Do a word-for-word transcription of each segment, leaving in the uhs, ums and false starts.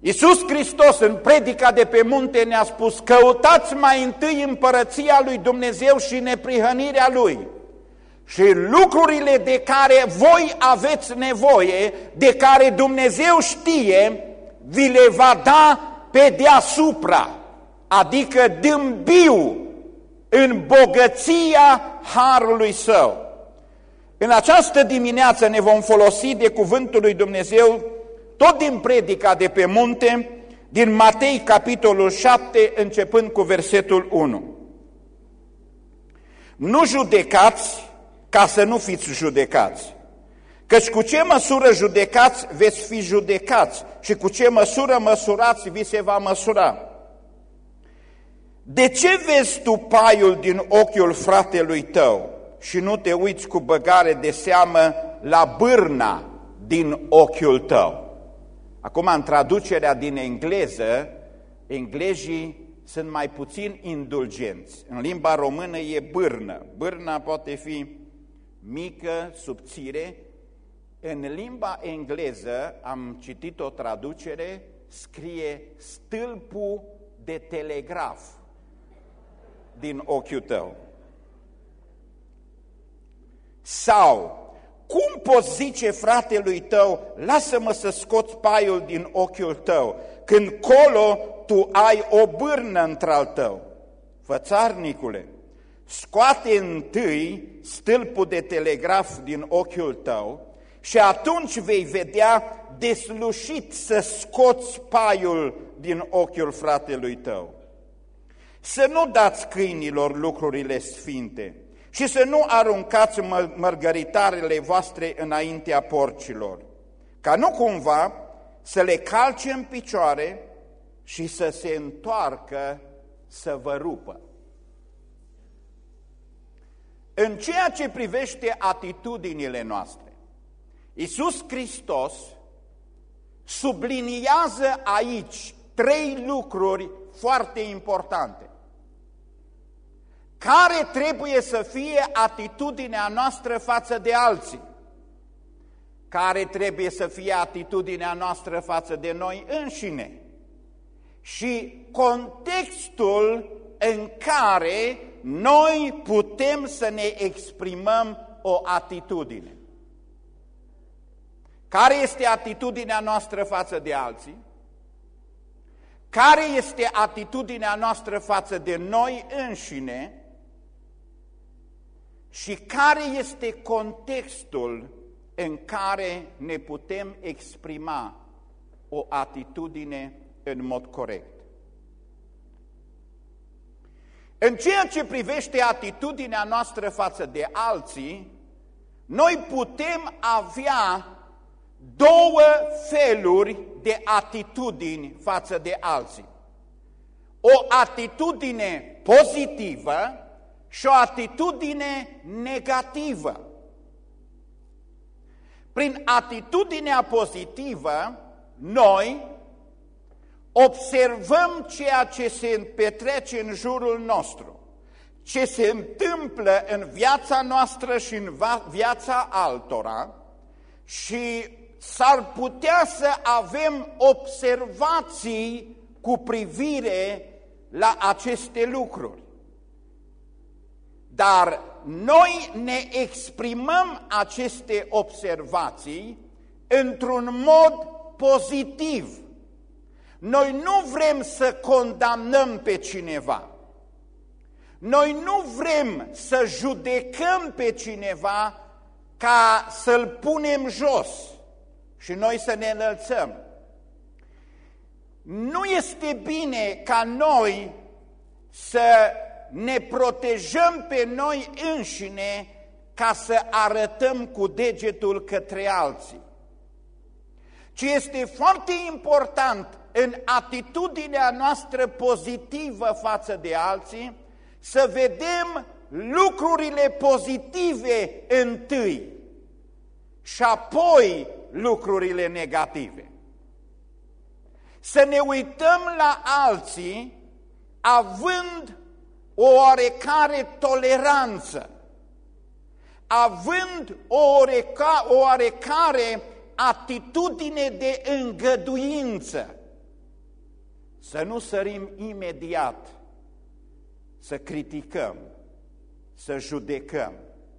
Iisus Hristos în predica de pe munte ne-a spus: căutați mai întâi împărăția lui Dumnezeu și neprihănirea Lui, și lucrurile de care voi aveți nevoie, de care Dumnezeu știe, vi le va da pe deasupra, adică dâmbiu în bogăția harului Său. În această dimineață ne vom folosi de cuvântul lui Dumnezeu, tot din predica de pe munte, din Matei, capitolul șapte, începând cu versetul unu. Nu judecați ca să nu fiți judecați, căci cu ce măsură judecați, veți fi judecați, și cu ce măsură măsurați, vi se va măsura. De ce vezi tu paiul din ochiul fratelui tău și nu te uiți cu băgare de seamă la bârna din ochiul tău? Acum, în traducerea din engleză, englezii sunt mai puțin indulgenți. În limba română e bârnă. Bârna poate fi mică, subțire. În limba engleză, am citit o traducere, scrie stâlpul de telegraf din ochiul tău. Sau, cum poți zice fratelui tău, lasă-mă să scoți paiul din ochiul tău, când colo tu ai o bârnă într-al tău? Fățarnicule, scoate întâi stâlpul de telegraf din ochiul tău și atunci vei vedea deslușit să scoți paiul din ochiul fratelui tău. Să nu dați câinilor lucrurile sfinte și să nu aruncați mărgăritarele voastre înaintea porcilor, ca nu cumva să le calce în picioare și să se întoarcă să vă rupă. În ceea ce privește atitudinile noastre, Iisus Hristos subliniază aici trei lucruri foarte importante. Care trebuie să fie atitudinea noastră față de alții? Care trebuie să fie atitudinea noastră față de noi înșine? Și contextul în care noi putem să ne exprimăm o atitudine. Care este atitudinea noastră față de alții? Care este atitudinea noastră față de noi înșine? Și care este contextul în care ne putem exprima o atitudine în mod corect? În ceea ce privește atitudinea noastră față de alții, noi putem avea două feluri de atitudini față de alții. O atitudine pozitivă și o atitudine negativă. Prin atitudinea pozitivă, noi observăm ceea ce se petrece în jurul nostru, ce se întâmplă în viața noastră și în viața altora, și s-ar putea să avem observații cu privire la aceste lucruri. Dar noi ne exprimăm aceste observații într-un mod pozitiv. Noi nu vrem să condamnăm pe cineva. Noi nu vrem să judecăm pe cineva ca să-l punem jos și noi să ne înălțăm. Nu este bine ca noi să ne protejăm pe noi înșine ca să arătăm cu degetul către alții. Ci este foarte important în atitudinea noastră pozitivă față de alții să vedem lucrurile pozitive întâi și apoi lucrurile negative. Să ne uităm la alții având o oarecare toleranță, având o oareca, o oarecare atitudine de îngăduință, să nu sărim imediat să criticăm, să judecăm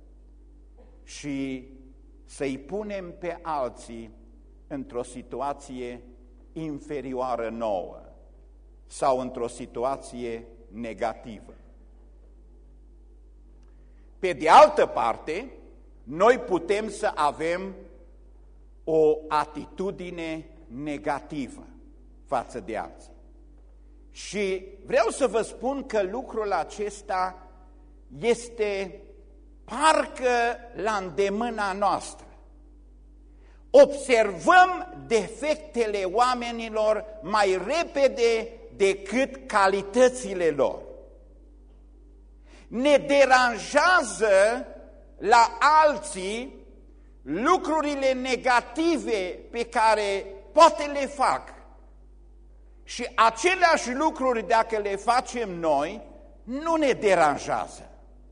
și să-i punem pe alții într-o situație inferioară nouă sau într-o situație negativă. Pe de altă parte, noi putem să avem o atitudine negativă față de alții. Și vreau să vă spun că lucrul acesta este parcă la îndemâna noastră. Observăm defectele oamenilor mai repede decât calitățile lor. Ne deranjează la alții lucrurile negative pe care poate le fac. Și aceleași lucruri, dacă le facem noi, nu ne deranjează.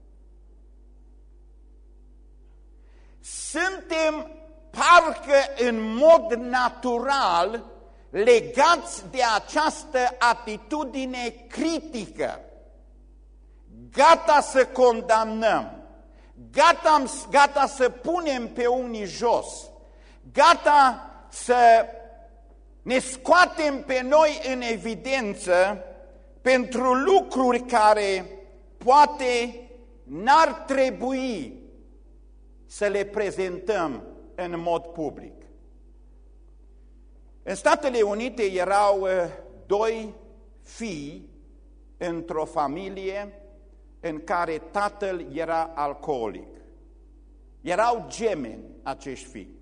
Suntem parcă în mod natural legați de această atitudine critică, gata să condamnăm, gata, gata să punem pe unii jos, gata să ne scoatem pe noi în evidență pentru lucruri care poate n-ar trebui să le prezentăm în mod public. În Statele Unite erau doi fii într-o familie în care tatăl era alcoolic. Erau gemeni acești fii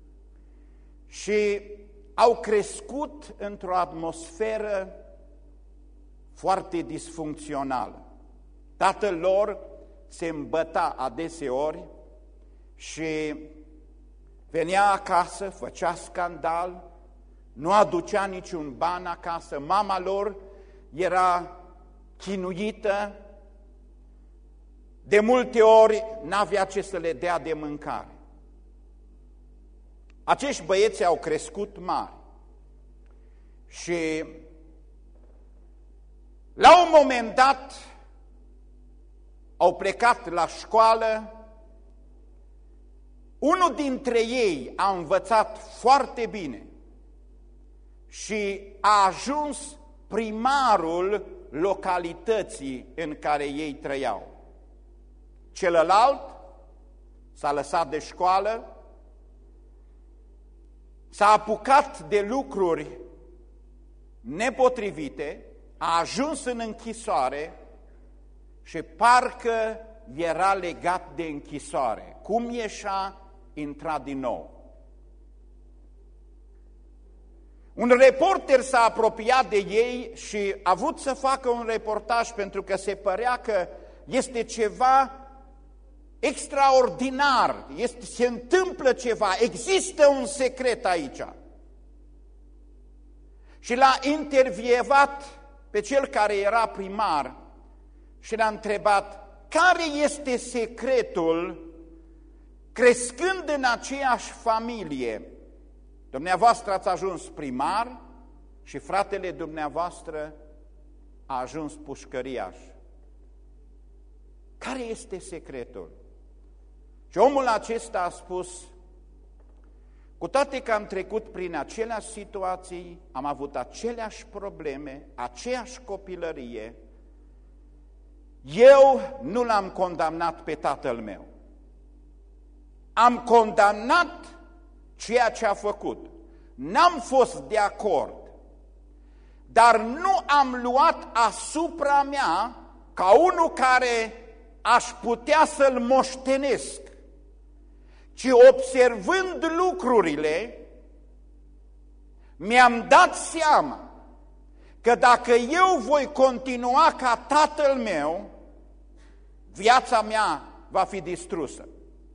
și au crescut într-o atmosferă foarte disfuncțională. Tatăl lor se îmbăta adeseori și venea acasă, făcea scandal, nu aducea niciun ban acasă, mama lor era chinuită, de multe ori n-avea ce să le dea de mâncare. Acești băieți au crescut mari și la un moment dat au plecat la școală. Unul dintre ei a învățat foarte bine și a ajuns primarul localității în care ei trăiau. Celălalt s-a lăsat de școală, s-a apucat de lucruri nepotrivite, a ajuns în închisoare și parcă era legat de închisoare. Cum ieșea, intra din nou. Un reporter s-a apropiat de ei și a vrut să facă un reportaj pentru că se părea că este ceva extraordinar, este, se întâmplă ceva, există un secret aici. Și l-a intervievat pe cel care era primar și l-a întrebat care este secretul crescând în aceeași familie. Dumneavoastră ați ajuns primar și fratele dumneavoastră a ajuns pușcăriaș. Care este secretul? Și omul acesta a spus, cu toate că am trecut prin aceleași situații, am avut aceleași probleme, aceeași copilărie, eu nu l-am condamnat pe tatăl meu. Am condamnat ceea ce a făcut. N-am fost de acord, dar nu am luat asupra mea ca unul care aș putea să-l moștenesc, ci observând lucrurile, mi-am dat seama că dacă eu voi continua ca tatăl meu, viața mea va fi distrusă.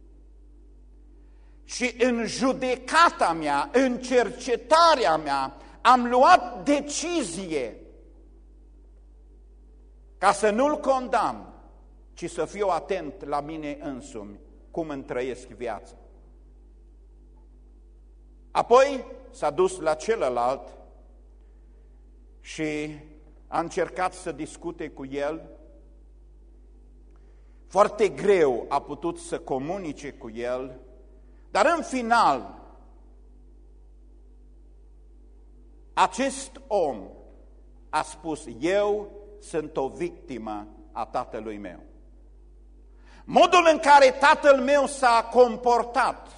Și în judecata mea, în cercetarea mea, am luat decizie ca să nu-l condamn, ci să fiu atent la mine însumi, cum îmi trăiesc viața. Apoi s-a dus la celălalt și a încercat să discute cu el. Foarte greu a putut să comunice cu el, dar în final acest om a spus: eu sunt o victimă a tatălui meu. Modul în care tatăl meu s-a comportat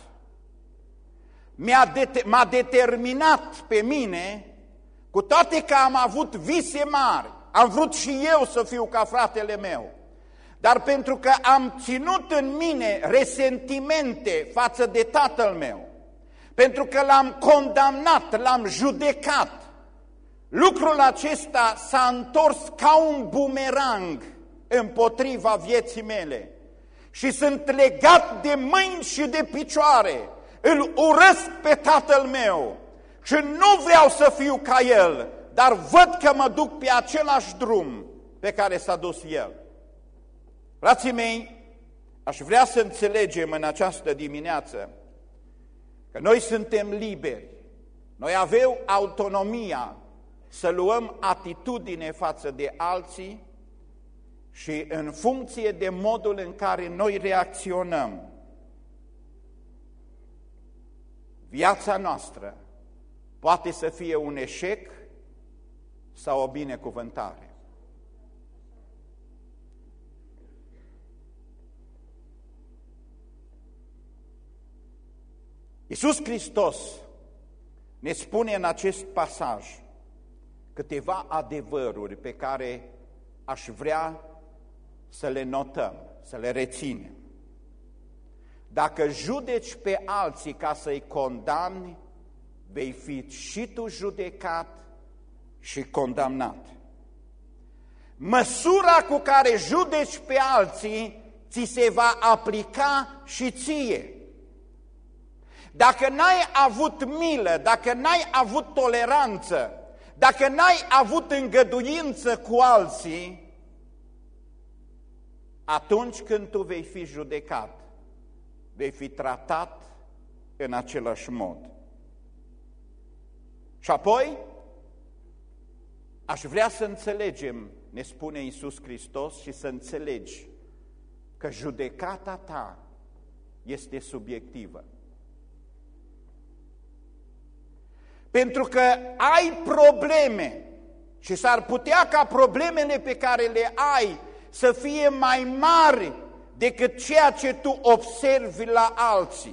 m-a determinat pe mine, cu toate că am avut vise mari, am vrut și eu să fiu ca fratele meu, dar pentru că am ținut în mine resentimente față de tatăl meu, pentru că l-am condamnat, l-am judecat, lucrul acesta s-a întors ca un bumerang împotriva vieții mele și sunt legat de mâini și de picioare. Îl urăsc pe tatăl meu și nu vreau să fiu ca el, dar văd că mă duc pe același drum pe care s-a dus el. Frații mei, aș vrea să înțelegem în această dimineață că noi suntem liberi, noi avem autonomia să luăm atitudine față de alții și în funcție de modul în care noi reacționăm, viața noastră poate să fie un eșec sau o binecuvântare. Iisus Hristos ne spune în acest pasaj câteva adevăruri pe care aș vrea să le notăm, să le reținem. Dacă judeci pe alții ca să-i condamni, vei fi și tu judecat și condamnat. Măsura cu care judeci pe alții ți se va aplica și ție. Dacă n-ai avut milă, dacă n-ai avut toleranță, dacă n-ai avut îngăduință cu alții, atunci când tu vei fi judecat, vei fi tratat în același mod. Și apoi, aș vrea să înțelegem, ne spune Iisus Hristos, și să înțelegi că judecata ta este subiectivă. Pentru că ai probleme și s-ar putea ca problemele pe care le ai să fie mai mari decât ceea ce tu observi la alții.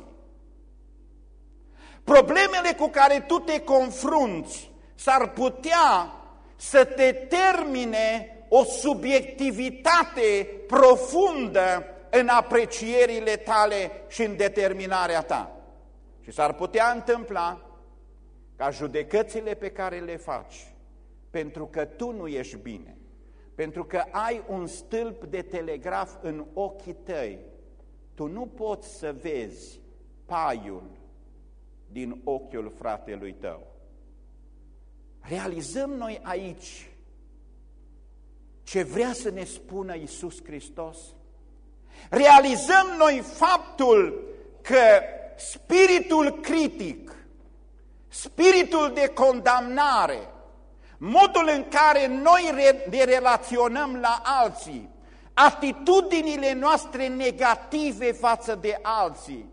Problemele cu care tu te confrunți s-ar putea să te termine o subiectivitate profundă în aprecierile tale și în determinarea ta. Și s-ar putea întâmpla ca judecățile pe care le faci, pentru că tu nu ești bine, pentru că ai un stâlp de telegraf în ochii tăi, tu nu poți să vezi paiul din ochiul fratelui tău. Realizăm noi aici ce vrea să ne spună Iisus Hristos? Realizăm noi faptul că spiritul critic, spiritul de condamnare, modul în care noi ne relaționăm la alții, atitudinile noastre negative față de alții,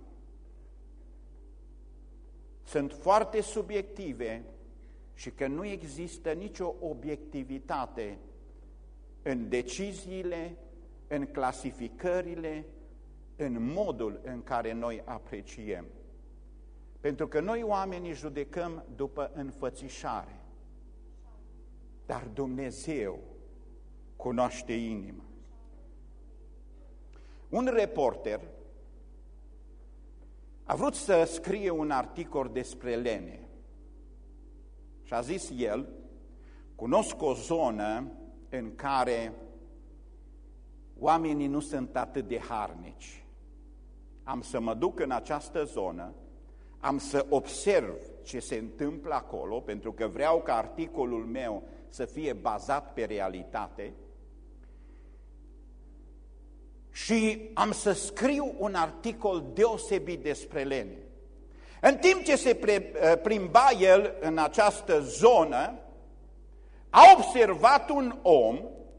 sunt foarte subiective și că nu există nicio obiectivitate în deciziile, în clasificările, în modul în care noi apreciem. Pentru că noi oamenii judecăm după înfățișare, dar Dumnezeu cunoaște inima. Un reporter a vrut să scrie un articol despre lene și a zis el: cunosc o zonă în care oamenii nu sunt atât de harnici. Am să mă duc în această zonă, am să observ ce se întâmplă acolo, pentru că vreau ca articolul meu să fie bazat pe realitate și am să scriu un articol deosebit despre lene. În timp ce se plimba el în această zonă, a observat un om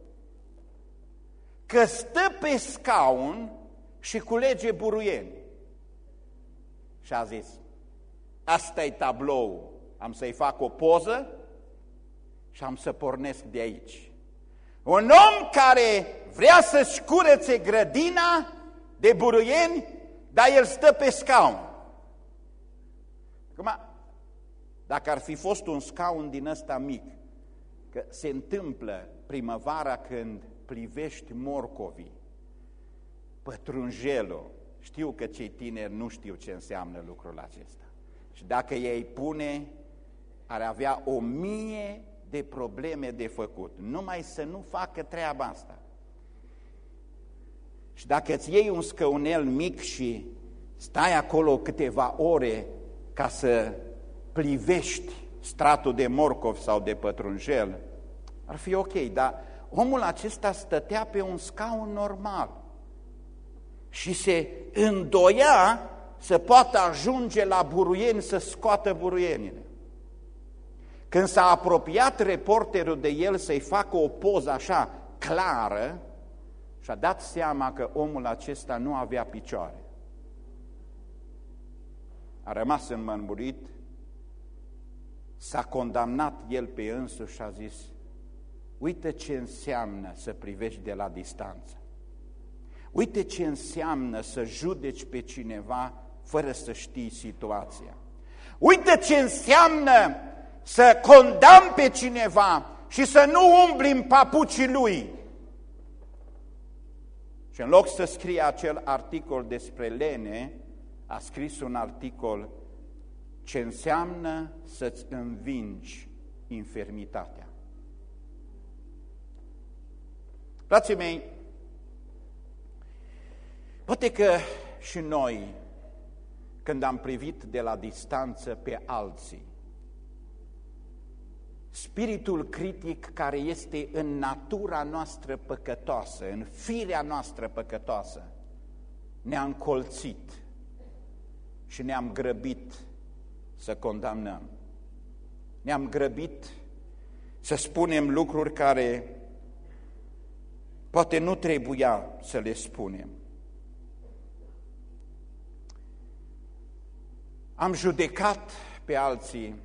că stă pe scaun și culege buruieni. Și a zis, asta-i tablou, am să-i fac o poză și am să pornesc de aici. Un om care vrea să-și curețe grădina de buruieni, dar el stă pe scaun. Acum, dacă ar fi fost un scaun din ăsta mic, că se întâmplă primăvara când privești morcovii, pătrunjelul, știu că cei tineri nu știu ce înseamnă lucrul acesta. Și dacă ei pune, ar avea o mie de probleme de făcut, numai să nu facă treaba asta. Și dacă îți iei un scăunel mic și stai acolo câteva ore ca să plivești stratul de morcov sau de pătrunjel, ar fi ok, dar omul acesta stătea pe un scaun normal și se îndoia să poată ajunge la buruieni să scoată buruienile. Când s-a apropiat reporterul de el să-i facă o poză așa clară, și-a dat seama că omul acesta nu avea picioare. A rămas înmărmurit, s-a condamnat el pe însuși și a zis, uite ce înseamnă să privești de la distanță. Uite ce înseamnă să judeci pe cineva fără să știi situația. Uite ce înseamnă să condamni pe cineva și să nu umbli în papucii lui. Și în loc să scrie acel articol despre lene, a scris un articol ce înseamnă să-ți învingi infirmitatea. Frații mei, poate că și noi, când am privit de la distanță pe alții, spiritul critic care este în natura noastră păcătoasă, în firea noastră păcătoasă, ne-a încolțit și ne-am grăbit să condamnăm. Ne-am grăbit să spunem lucruri care poate nu trebuia să le spunem. Am judecat pe alții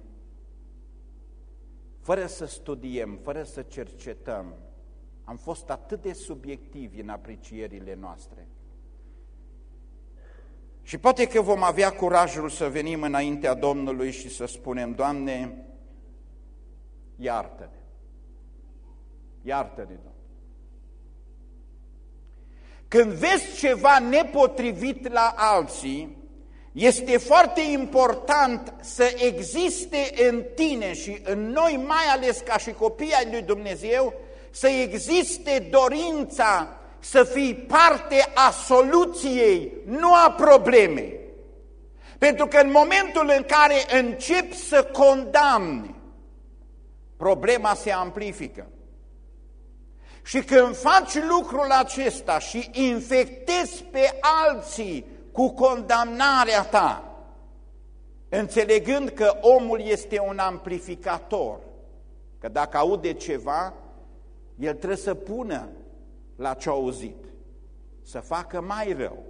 fără să studiem, fără să cercetăm. Am fost atât de subiectivi în aprecierile noastre. Și poate că vom avea curajul să venim înaintea Domnului și să spunem, Doamne, iartă-ne. Iartă-ne, Doamne. Când vezi ceva nepotrivit la alții, este foarte important să existe în tine și în noi, mai ales ca și copii ai lui Dumnezeu, să existe dorința să fii parte a soluției, nu a problemei. Pentru că în momentul în care începi să condamni, problema se amplifică. Și când faci lucrul acesta și infectezi pe alții cu condamnarea ta, înțelegând că omul este un amplificator, că dacă aude ceva, el trebuie să pună la ce-a auzit, să facă mai rău.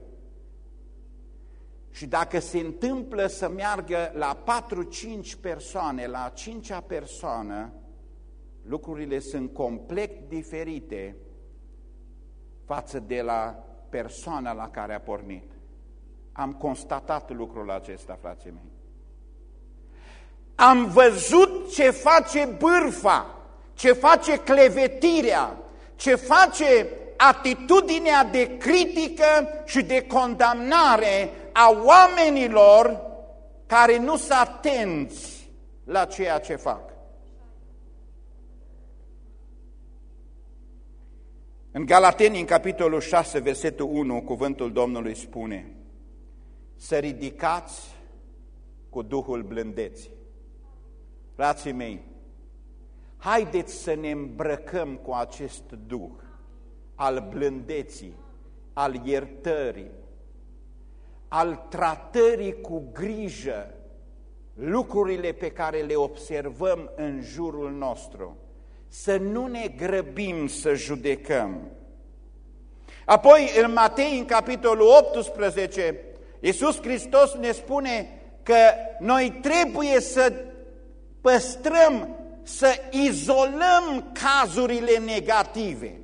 Și dacă se întâmplă să meargă la patru-cinci persoane, la a cincea persoană, lucrurile sunt complet diferite față de la persoana la care a pornit. Am constatat lucrul acesta, frații mei. Am văzut ce face bârfa, ce face clevetirea, ce face atitudinea de critică și de condamnare a oamenilor care nu sunt atenți la ceea ce fac. În Galateni, în capitolul șase, versetul unu, cuvântul Domnului spune: să ridicați cu Duhul blândeții. Frații mei, haideți să ne îmbrăcăm cu acest Duh al blândeții, al iertării, al tratării cu grijă lucrurile pe care le observăm în jurul nostru. să nu ne grăbim să judecăm. Apoi, în Matei, în capitolul optsprezece, Iisus Hristos ne spune că noi trebuie să păstrăm, să izolăm cazurile negative.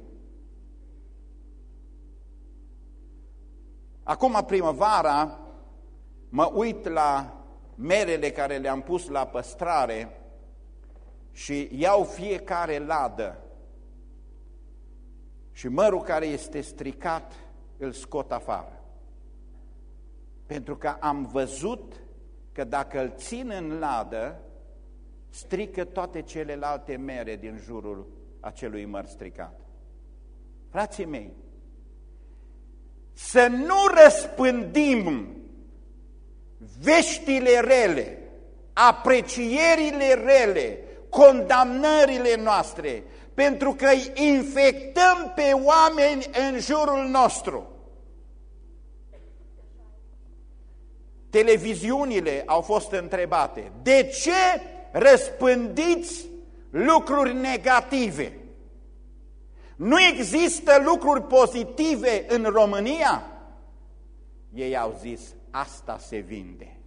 Acum, primăvara, mă uit la merele care le-am pus la păstrare și iau fiecare ladă și mărul care este stricat îl scot afară. Pentru că am văzut că dacă îl țin în ladă, strică toate celelalte mere din jurul acelui măr stricat. Frații mei, să nu răspândim veștile rele, aprecierile rele, condamnările noastre, pentru că îi infectăm pe oameni în jurul nostru. Televiziunile au fost întrebate: de ce răspândiți lucruri negative? Nu există lucruri pozitive în România? Ei au zis: asta se vinde.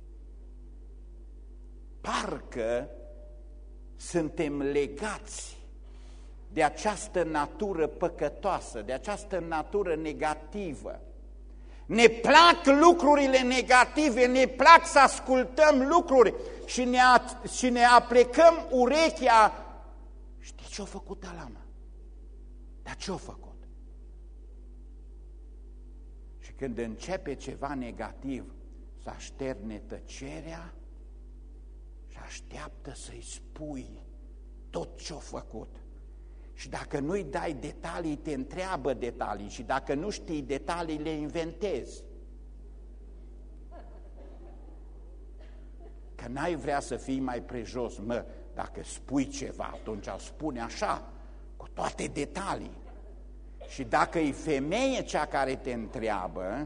Parcă suntem legați de această natură păcătoasă, de această natură negativă. Ne plac lucrurile negative, ne plac să ascultăm lucruri și ne, și ne aplecăm urechea. Știi ce-a făcut ăla, mă? Dar ce-a făcut? Și când începe ceva negativ, să așterne tăcerea și așteaptă să-i spui tot ce-a făcut. Și dacă nu-i dai detalii, te întreabă detalii, și dacă nu știi detalii, le inventezi. Că n-ai vrea să fii mai prejos, mă, dacă spui ceva, atunci îl spune așa, cu toate detalii. Și dacă e femeie cea care te întreabă,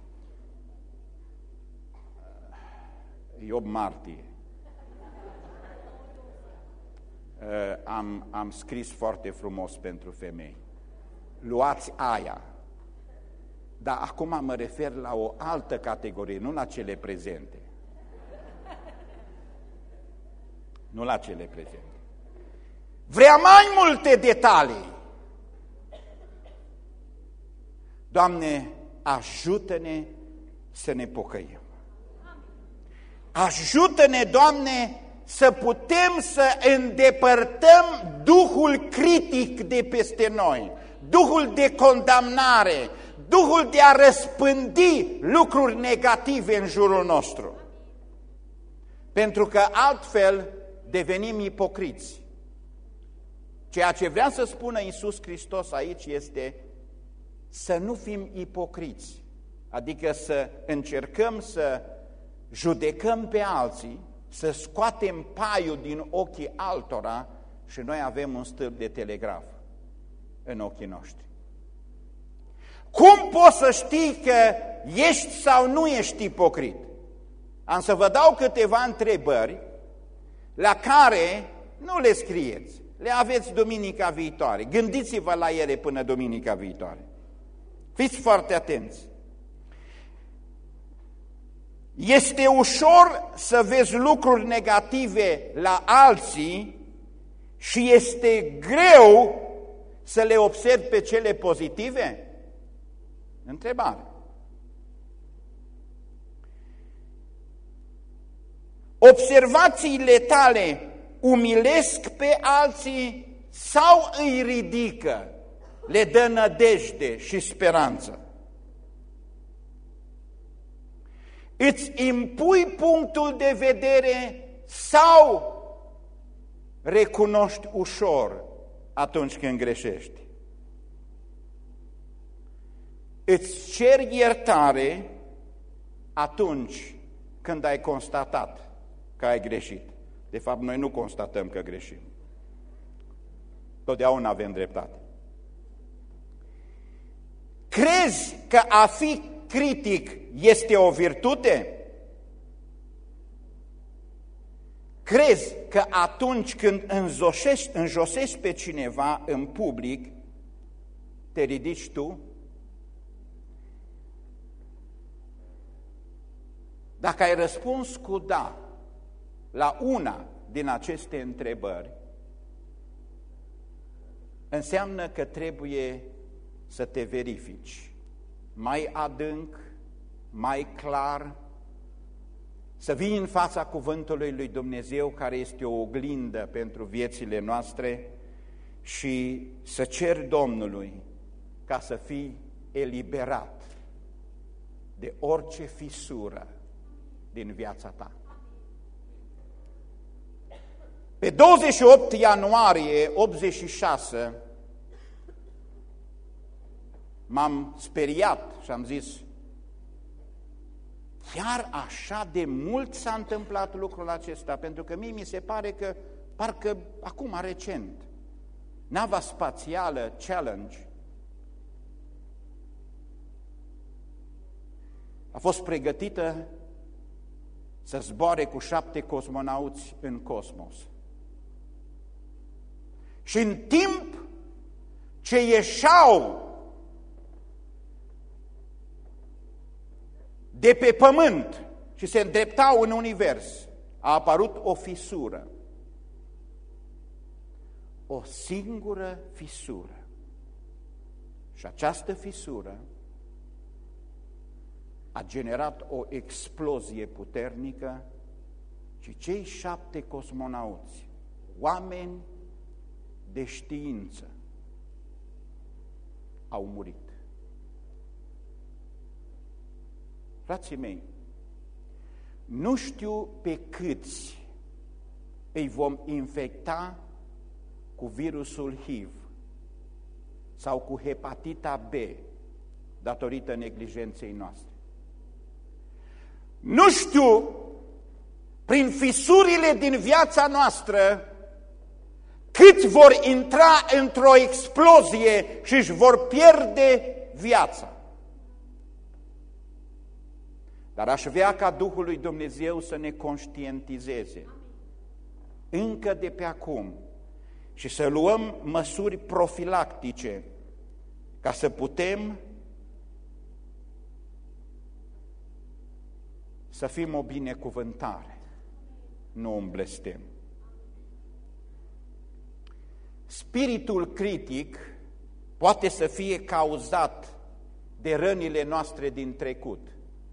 e opt martie. Am, am scris foarte frumos pentru femei. Luați aia. Dar acum mă refer la o altă categorie, nu la cele prezente. Nu la cele prezente. Vrea mai multe detalii. Doamne, ajută-ne să ne pocăim. Ajută-ne, Doamne, să putem să îndepărtăm duhul critic de peste noi, duhul de condamnare, duhul de a răspândi lucruri negative în jurul nostru. Pentru că altfel devenim ipocriți. Ceea ce vrea să spună Iisus Hristos aici este să nu fim ipocriți, adică să încercăm să judecăm pe alții, să scoatem paiul din ochii altora și noi avem un stâlp de telegraf în ochii noștri. Cum poți să știi că ești sau nu ești ipocrit? Am să vă dau câteva întrebări la care nu le scrieți, le aveți duminica viitoare. Gândiți-vă la ele până duminica viitoare. Fiți foarte atenți. Este ușor să vezi lucruri negative la alții și este greu să le observi pe cele pozitive? Întrebare. Observațiile tale umilesc pe alții sau îi ridică, le dă nădejde și speranță? Îți impui punctul de vedere sau recunoști ușor atunci când greșești? Îți ceri iertare atunci când ai constatat că ai greșit. De fapt, noi nu constatăm că greșim. Totdeauna avem dreptate. Crezi că a fi critic este o virtute? Crezi că atunci când înjosești, înjosești pe cineva în public, te ridici tu? Dacă ai răspuns cu da la una din aceste întrebări, înseamnă că trebuie să te verifici mai adânc, mai clar, să vii în fața cuvântului lui Dumnezeu, care este o oglindă pentru viețile noastre, și să ceri Domnului ca să fii eliberat de orice fisură din viața ta. Pe douăzeci și opt ianuarie optzeci și șase m-am speriat și am zis: chiar așa de mult s-a întâmplat lucrul acesta? Pentru că mie mi se pare că, parcă acum, recent, nava spațială Challenge a fost pregătită să zboare cu șapte cosmonauți în cosmos. Și în timp ce ieșeau de pe pământ și se îndreptau în univers, a apărut o fisură. O singură fisură. Și această fisură a generat o explozie puternică și cei șapte cosmonauți, oameni de știință, au murit. Frații mei, nu știu pe câți îi vom infecta cu virusul H I V sau cu hepatita B datorită neglijenței noastre. Nu știu, prin fisurile din viața noastră, câți vor intra într-o explozie și își vor pierde viața. Dar aș vrea ca Duhul lui Dumnezeu să ne conștientizeze încă de pe acum și să luăm măsuri profilactice ca să putem să fim o binecuvântare, nu un blestem. Spiritul critic poate să fie cauzat de rănile noastre din trecut.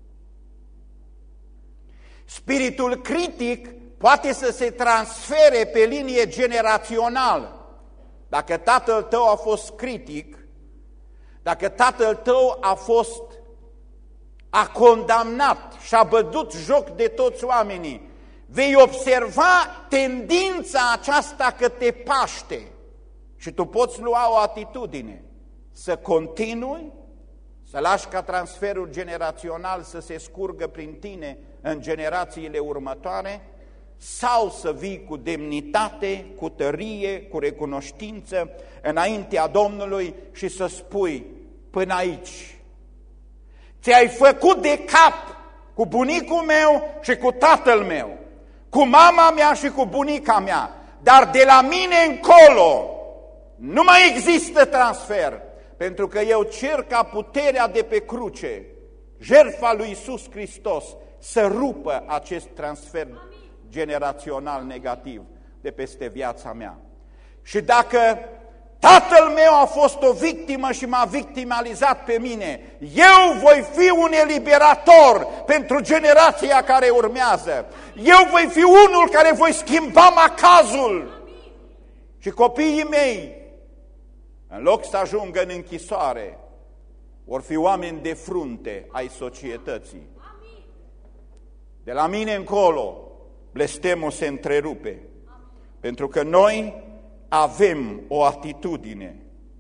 Spiritul critic poate să se transfere pe linie generațională. Dacă tatăl tău a fost critic, dacă tatăl tău a fost, a condamnat și a bătut joc de toți oamenii, vei observa tendința aceasta că te paște și tu poți lua o atitudine, să continui, să lași ca transferul generațional să se scurgă prin tine în generațiile următoare, sau să vii cu demnitate, cu tărie, cu recunoștință înaintea Domnului și să spui: până aici. Ți-ai făcut de cap cu bunicul meu și cu tatăl meu, cu mama mea și cu bunica mea, dar de la mine încolo nu mai există transfer, pentru că eu cer ca puterea de pe cruce, jertfa lui Iisus Hristos, să rupă acest transfer generațional negativ de peste viața mea. Și dacă tatăl meu a fost o victimă și m-a victimalizat pe mine, eu voi fi un eliberator pentru generația care urmează. Eu voi fi unul care voi schimba macazul. Și copiii mei, în loc să ajungă în închisoare, vor fi oameni de frunte ai societății. De la mine încolo, blestemul se întrerupe, pentru că noi avem o atitudine.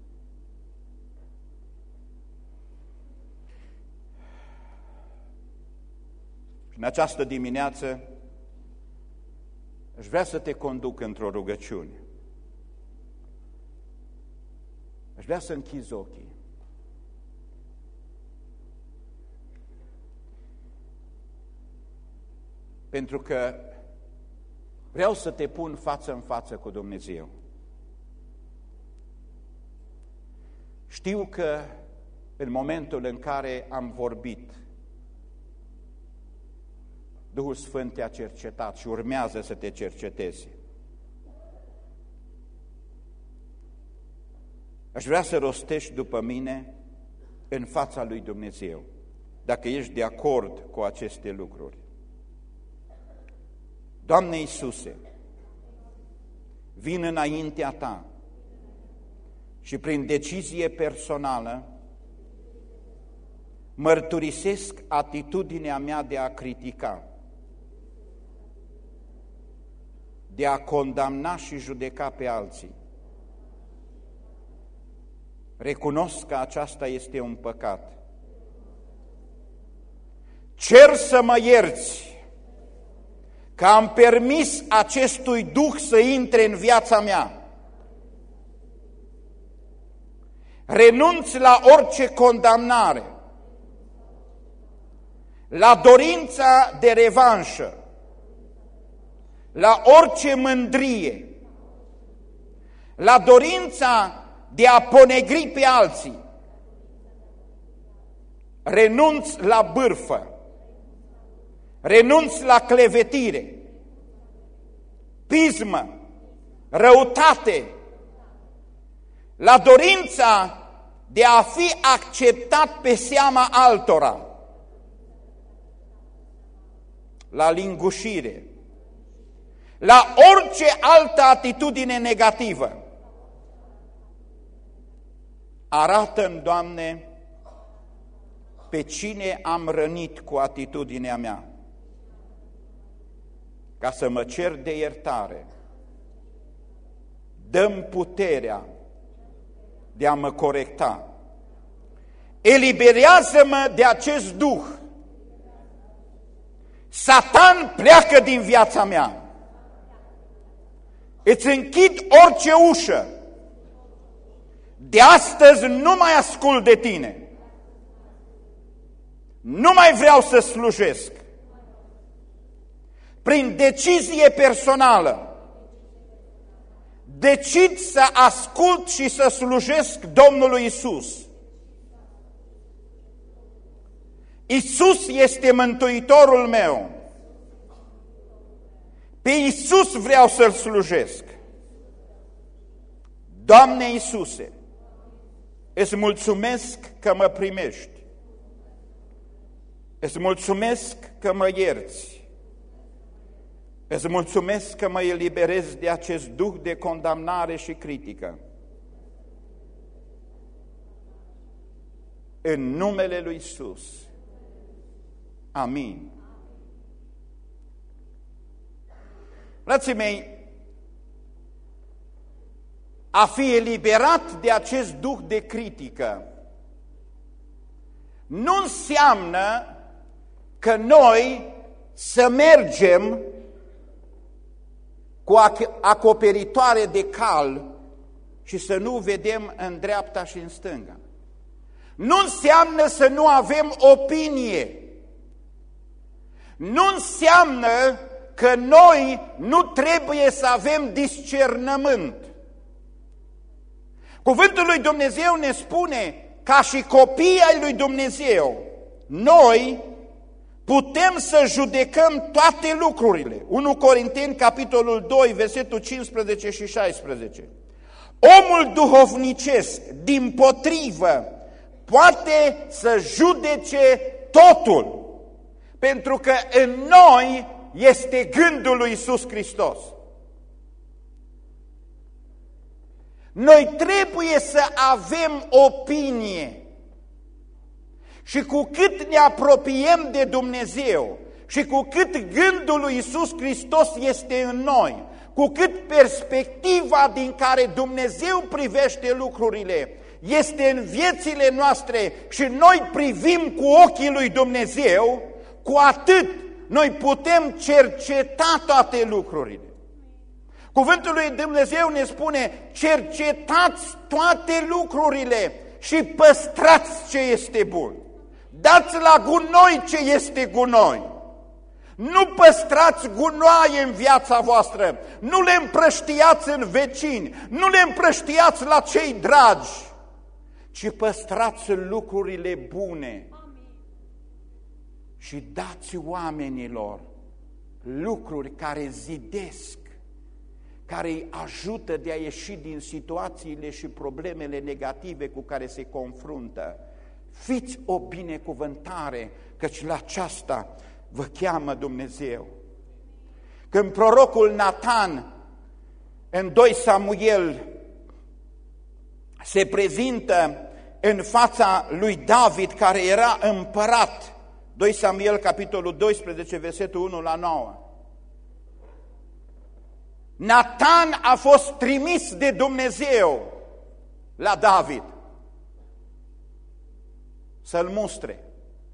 În această dimineață aș vrea să te conduc într-o rugăciune. Aș vrea să închizi ochii. Pentru că Vreau să te pun față în față cu Dumnezeu. Știu că în momentul în care am vorbit, Duhul Sfânt te-a cercetat și urmează să te cerceteze. Aș vrea să rostești după mine în fața lui Dumnezeu, dacă ești de acord cu aceste lucruri. Doamne Iisuse, vin înaintea Ta și prin decizie personală mărturisesc atitudinea mea de a critica, de a condamna și judeca pe alții. Recunosc că aceasta este un păcat. Cer să mă ierți că am permis acestui duh să intre în viața mea. Renunț la orice condamnare, la dorința de revanșă, la orice mândrie, la dorința de a ponegri pe alții. Renunț la bârfă, renunț la clevetire, pismă, răutate, la dorința de a fi acceptat pe seama altora, la lingușire, la orice altă atitudine negativă. Arată-mi, Doamne, pe cine am rănit cu atitudinea mea, ca să mă cer de iertare. Dă-mi puterea de a mă corecta. Eliberează-mă de acest duh. Satan, pleacă din viața mea. Îți închid orice ușă. De astăzi nu mai ascult de tine. Nu mai vreau să slujesc. Prin decizie personală, decid să ascult și să slujesc Domnului Isus. Isus este Mântuitorul meu. Pe Isus vreau să-L slujesc. Doamne Iisuse, îți mulțumesc că mă primești. Îți mulțumesc că mă ierți. Îți mulțumesc că mă eliberez de acest duh de condamnare și critică. În numele lui Iisus. Amin. Frații mei, a fi eliberat de acest duh de critică nu înseamnă că noi să mergem cu acoperitoare de cal și să nu vedem în dreapta și în stânga. Nu înseamnă să nu avem opinie. Nu înseamnă că noi nu trebuie să avem discernământ. Cuvântul lui Dumnezeu ne spune, ca și copii ai lui Dumnezeu, noi putem să judecăm toate lucrurile. unu Corinteni, capitolul doi, versetul cincisprezece și șaisprezece. Omul duhovnicesc, dimpotrivă, poate să judece totul, pentru că în noi este gândul lui Iisus Hristos. Noi trebuie să avem opinie și cu cât ne apropiem de Dumnezeu și cu cât gândul lui Iisus Hristos este în noi, cu cât perspectiva din care Dumnezeu privește lucrurile este în viețile noastre și noi privim cu ochii lui Dumnezeu, cu atât noi putem cerceta toate lucrurile. Cuvântul lui Dumnezeu ne spune, cercetați toate lucrurile și păstrați ce este bun. Dați la gunoi ce este gunoi. Nu păstrați gunoaie în viața voastră, nu le împrăștiați în vecini, nu le împrăștiați la cei dragi, ci păstrați lucrurile bune. Și dați oamenilor lucruri care zidesc, care îi ajută de a ieși din situațiile și problemele negative cu care se confruntă. Fiți o binecuvântare, căci la aceasta vă cheamă Dumnezeu. Când prorocul Natan, în doi Samuel, se prezintă în fața lui David, care era împărat, doi Samuel, capitolul doisprezece, versetul unu la nouă. Natan a fost trimis de Dumnezeu la David să-l mustre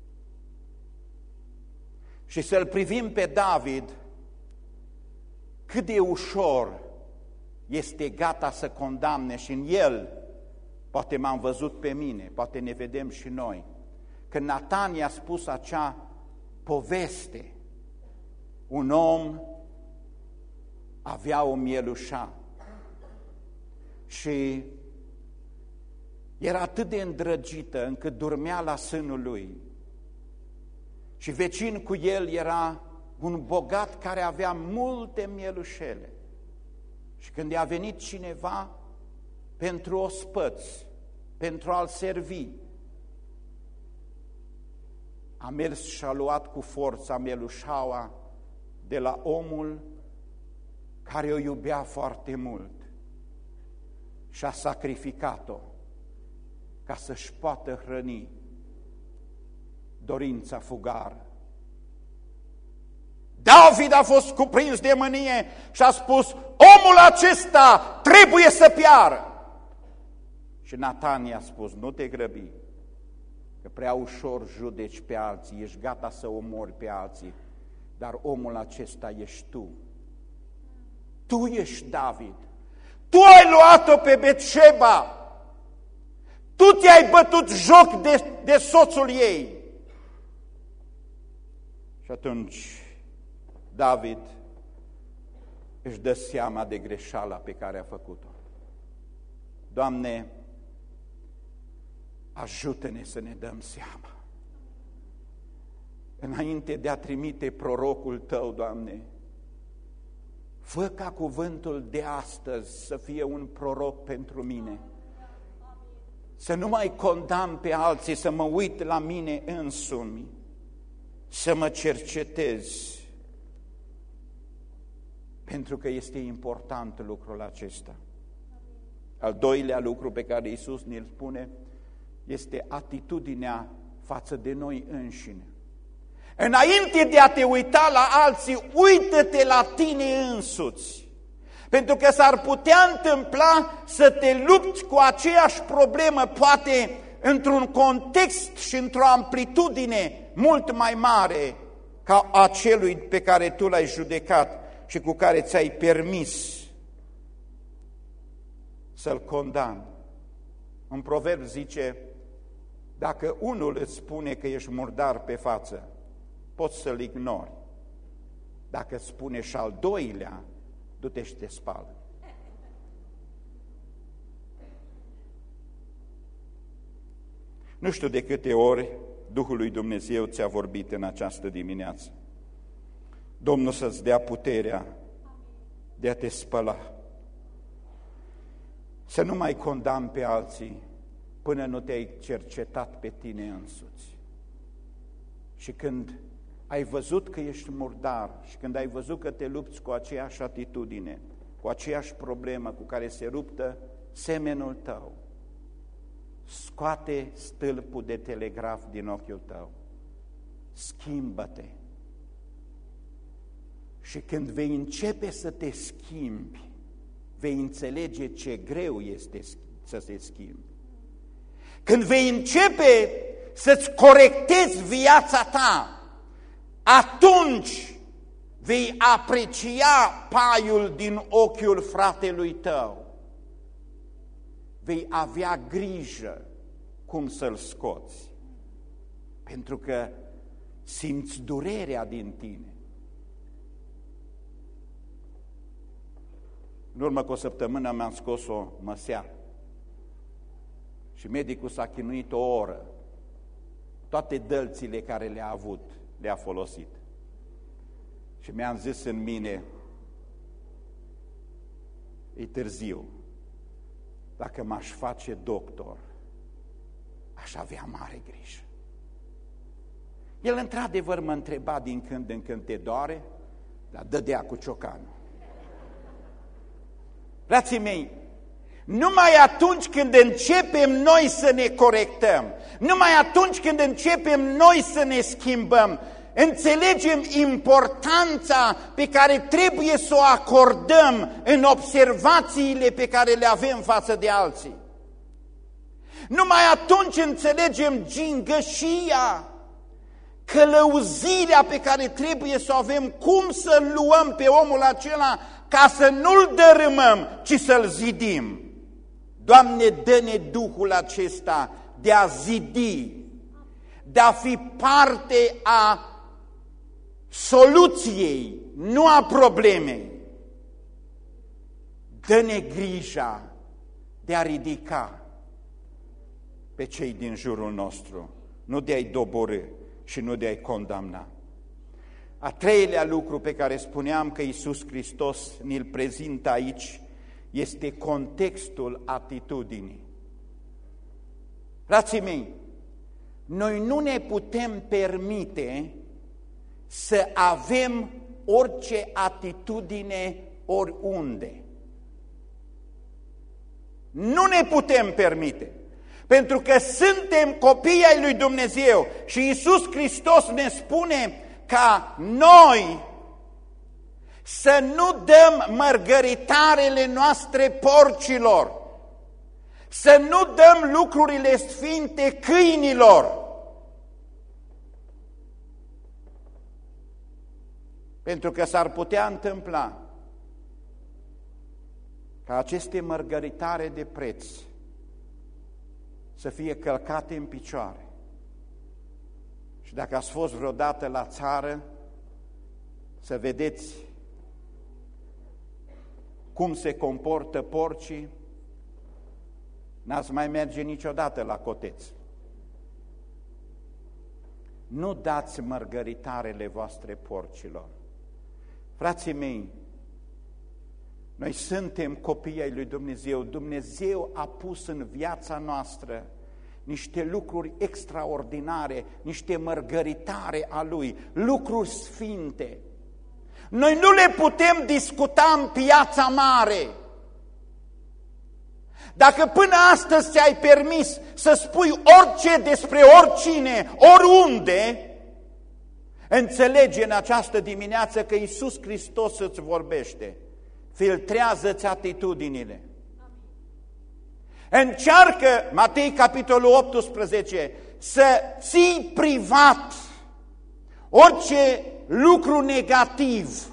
și să-l privim pe David cât de ușor este gata să condamne, și în el, poate m-am văzut pe mine, poate ne vedem și noi, când Natan i-a spus acea poveste, un om avea o mielușa și era atât de îndrăgită încât dormea la sânul lui. Și vecin cu el era un bogat care avea multe mielușele. Și când i-a venit cineva pentru ospăți, pentru a-l servi, a mers și a luat cu forța mielușaua de la omul care o iubea foarte mult și a sacrificat-o ca să-și poată hrăni dorința fugară. David a fost cuprins de mânie și a spus: omul acesta trebuie să piară. Și Natan i-a spus: nu te grăbi, că prea ușor judeci pe alții, ești gata să omori pe alții, dar omul acesta ești tu. Tu ești David, tu ai luat-o pe Betșeba, tu ți-ai bătut joc de, de soțul ei. Și atunci David își dă seama de greșeala pe care a făcut-o. Doamne, ajută-ne să ne dăm seama. Înainte de a trimite prorocul Tău, Doamne, fă ca cuvântul de astăzi să fie un proroc pentru mine. Să nu mai condamn pe alții, să mă uit la mine însumi, să mă cercetez, pentru că este important lucrul acesta. Al doilea lucru pe care Iisus ne-l spune este atitudinea față de noi înșine. Înainte de a te uita la alții, uită-te la tine însuți. Pentru că s-ar putea întâmpla să te lupți cu aceeași problemă, poate într-un context și într-o amplitudine mult mai mare ca acelui pe care tu l-ai judecat și cu care ți-ai permis să-l condamni. Un proverb zice: dacă unul îți spune că ești murdar pe față, poți să-l ignori. Dacă îți spune și al doilea, du-te și te spală. Nu știu de câte ori Duhul lui Dumnezeu ți-a vorbit în această dimineață. Domnul să-ți dea puterea de a te spăla. Să nu mai condamni pe alții până nu te-ai cercetat pe tine însuți. Și când ai văzut că ești murdar și când ai văzut că te lupți cu aceeași atitudine, cu aceeași problemă cu care se luptă semenul tău, scoate stâlpul de telegraf din ochiul tău, schimbă-te. Și când vei începe să te schimbi, vei înțelege ce greu este să se schimbi. Când vei începe să-ți corectezi viața ta, atunci vei aprecia paiul din ochiul fratelui tău. Vei avea grijă cum să-l scoți, pentru că simți durerea din tine, În urmă cu o săptămână mi-am scos o măsea și medicul s-a chinuit o oră. Toate dălțile care le-a avut, le-a folosit. Și mi-am zis în mine, e târziu, dacă m-aș face doctor, aș avea mare grijă. El într-adevăr mă întreba din când în când, te doare? Dar dădea cu ciocanul. Frații mei, numai atunci când începem noi să ne corectăm, numai atunci când începem noi să ne schimbăm, înțelegem importanța pe care trebuie să o acordăm în observațiile pe care le avem față de alții. Numai atunci înțelegem gingășia, călăuzirea pe care trebuie să o avem, cum să-l luăm pe omul acela ca să nu-l dărâmăm, ci să-l zidim. Doamne, dă-ne Duhul acesta de a zidi, de a fi parte a soluției, nu a problemei. Dă-ne grija de a ridica pe cei din jurul nostru, nu de a-i doborî și nu de a-i condamna. A treilea lucru pe care spuneam că Iisus Hristos ne-l prezintă aici este contextul atitudinii. Frații mei, noi nu ne putem permite să avem orice atitudine oriunde. Nu ne putem permite, pentru că suntem copii ai lui Dumnezeu și Iisus Hristos ne spune ca noi să nu dăm mărgăritarele noastre porcilor, să nu dăm lucrurile sfinte câinilor. Pentru că s-ar putea întâmpla ca aceste mărgăritare de preț să fie călcate în picioare. Și dacă ați fost vreodată la țară, să vedeți cum se comportă porcii, n-ați mai merge niciodată la coteț. Nu dați mărgăritarele voastre porcilor. Frații mei, noi suntem copii ai lui Dumnezeu. Dumnezeu a pus în viața noastră niște lucruri extraordinare, niște mărgăritare a Lui, lucruri sfinte. Noi nu le putem discuta în piața mare. Dacă până astăzi ți-ai permis să spui orice despre oricine, oriunde, înțelege în această dimineață că Iisus Hristos îți vorbește. Filtrează-ți atitudinile. Încearcă, Matei capitolul optsprezece, să ții privat orice lucru negativ.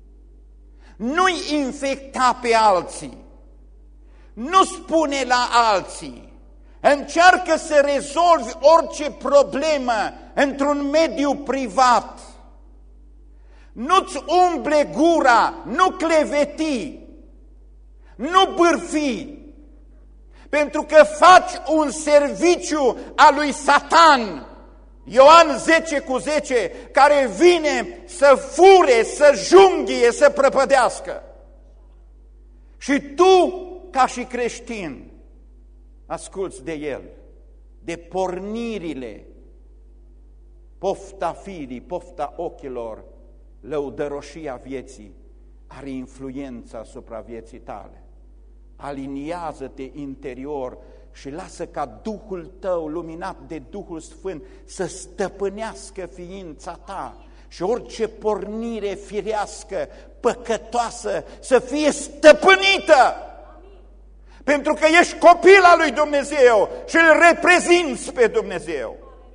Nu-i infecta pe alții. Nu spune la alții. Încearcă să rezolvi orice problemă într-un mediu privat. Nu-ți umble gura, nu cleveti, nu bârfi, pentru că faci un serviciu al lui Satan, Ioan zece cu zece, care vine să fure, să junghie, să prăpădească. Și tu, ca și creștin, asculți de el, de pornirile, pofta firii, pofta ochilor, lăudăroșia vieții, are influență asupra vieții tale. Aliniază-te interior și lasă ca Duhul tău, luminat de Duhul Sfânt, să stăpânească ființa ta și orice pornire firească, păcătoasă, să fie stăpânită. Pentru că ești copil al lui Dumnezeu și îl reprezinți pe Dumnezeu.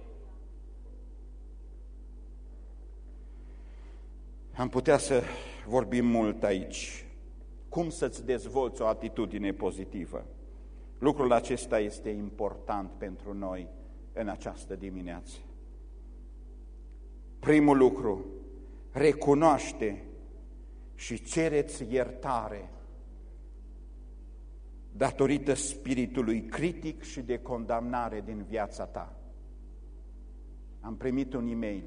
Am putea să vorbim mult aici. Cum să-ți dezvolți o atitudine pozitivă? Lucrul acesta este important pentru noi în această dimineață. Primul lucru, recunoaște și cereți iertare datorită spiritului critic și de condamnare din viața ta. Am primit un e-mail.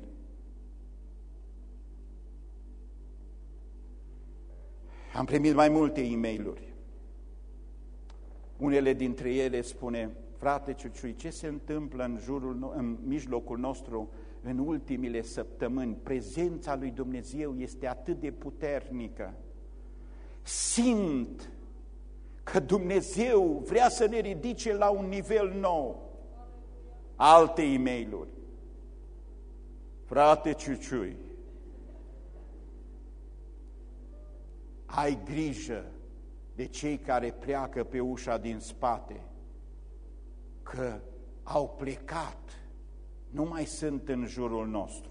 Am primit mai multe e-mail-uri. Unele dintre ele spune: frate Ciuciui, ce se întâmplă în, jurul, în mijlocul nostru în ultimile săptămâni? Prezența lui Dumnezeu este atât de puternică. Simt că Dumnezeu vrea să ne ridice la un nivel nou. Alte e-mail-uri. Frate Ciuciui, ai grijă de cei care pleacă pe ușa din spate, că au plecat, nu mai sunt în jurul nostru.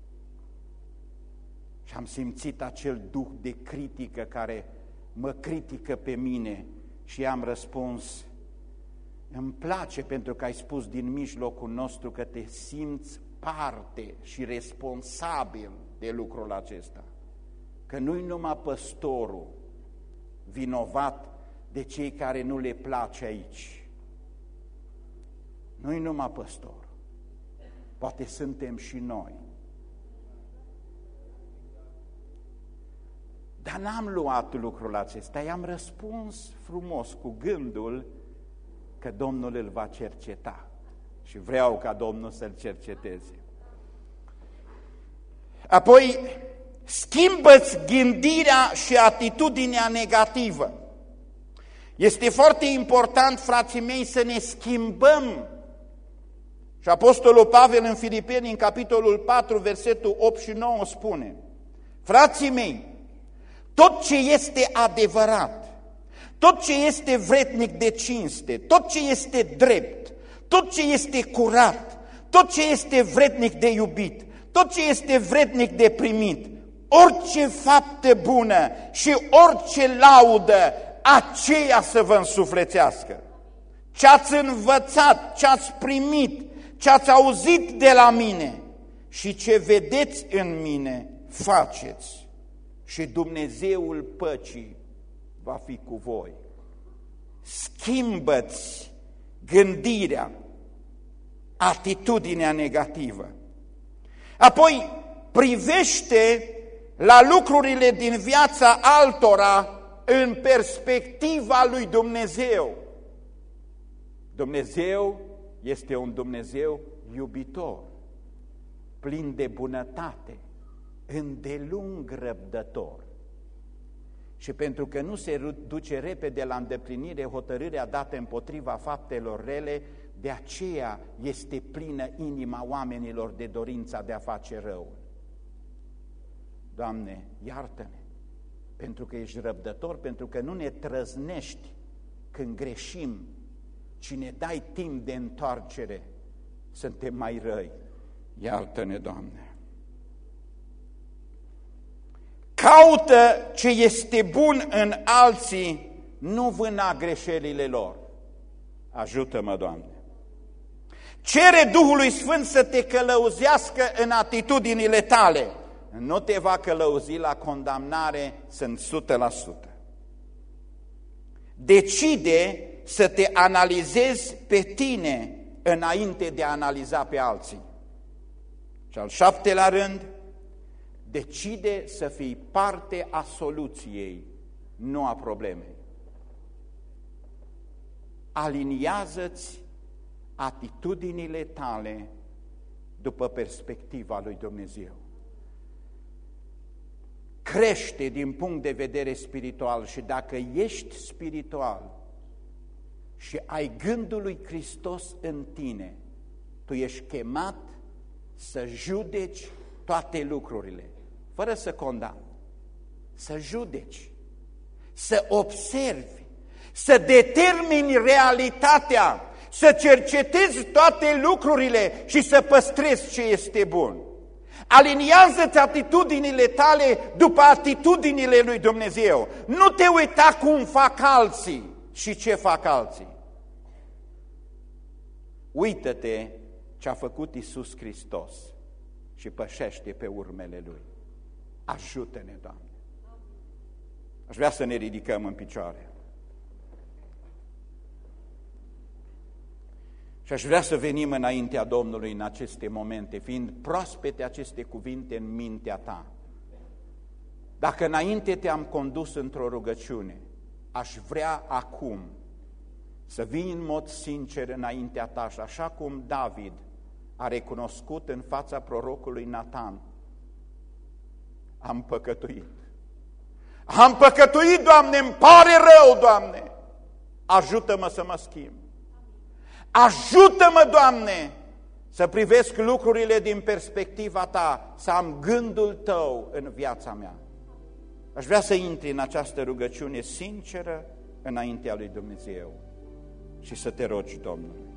Și am simțit acel duh de critică care mă critică pe mine și am răspuns: îmi place pentru că ai spus din mijlocul nostru că te simți parte și responsabil de lucrul acesta. Că nu-i numai păstorul vinovat de cei care nu le place aici. Nu-i numai păstorul. Poate suntem și noi. Dar n-am luat lucrul acesta, i-am răspuns frumos cu gândul că Domnul îl va cerceta și vreau ca Domnul să-l cerceteze. Apoi, schimbă-ți gândirea și atitudinea negativă. Este foarte important, frații mei, să ne schimbăm. Și Apostolul Pavel în Filipeni, în capitolul patru, versetul opt și nouă, spune: frații mei, tot ce este adevărat, tot ce este vrednic de cinste, tot ce este drept, tot ce este curat, tot ce este vrednic de iubit, tot ce este vrednic de primit, orice faptă bună și orice laudă, aceea să vă însuflețească. Ce ați învățat, ce ați primit, ce ați auzit de la mine și ce vedeți în mine, faceți, și Dumnezeul păcii va fi cu voi. Schimbă-ți gândirea, atitudinea negativă. Apoi privește la lucrurile din viața altora în perspectiva lui Dumnezeu. Dumnezeu este un Dumnezeu iubitor, plin de bunătate, îndelung răbdător. Și pentru că nu se duce repede la îndeplinire hotărârea dată împotriva faptelor rele, de aceea este plină inima oamenilor de dorința de a face răul. Doamne, iartă-ne, pentru că ești răbdător, pentru că nu ne trăznești când greșim, ci ne dai timp de întoarcere, suntem mai răi. Iartă-ne, Doamne! Caută ce este bun în alții, nu vâna greșelile lor. Ajută-mă, Doamne! Cere Duhului Sfânt să te călăuzească în atitudinile tale. Nu te va călăuzi la condamnare, sunt o sută la sută. Decide să te analizezi pe tine înainte de a analiza pe alții. Și al șaptelea rând, decide să fii parte a soluției, nu a problemei. Aliniază-ți atitudinile tale după perspectiva lui Dumnezeu. Crește din punct de vedere spiritual și dacă ești spiritual și ai gândul lui Hristos în tine, tu ești chemat să judeci toate lucrurile, fără să condamni, să judeci, să observi, să determini realitatea, să cercetezi toate lucrurile și să păstrezi ce este bun. Aliniază-ți atitudinile tale după atitudinile lui Dumnezeu. Nu te uita cum fac alții și ce fac alții. Uită-te ce a făcut Iisus Hristos și pășește pe urmele Lui. Ajută-ne, Doamne! Aș vrea să ne ridicăm în picioare. Și aș vrea să venim înaintea Domnului în aceste momente, fiind proaspete aceste cuvinte în mintea ta. Dacă înainte te-am condus într-o rugăciune, aș vrea acum să vii în mod sincer înaintea ta și așa cum David a recunoscut în fața prorocului Natan: am păcătuit. Am păcătuit, Doamne, îmi pare rău, Doamne, ajută-mă să mă schimb. Ajută-mă, Doamne, să privesc lucrurile din perspectiva Ta, să am gândul Tău în viața mea. Aș vrea să intri în această rugăciune sinceră înaintea lui Dumnezeu și să te rogi Domnului.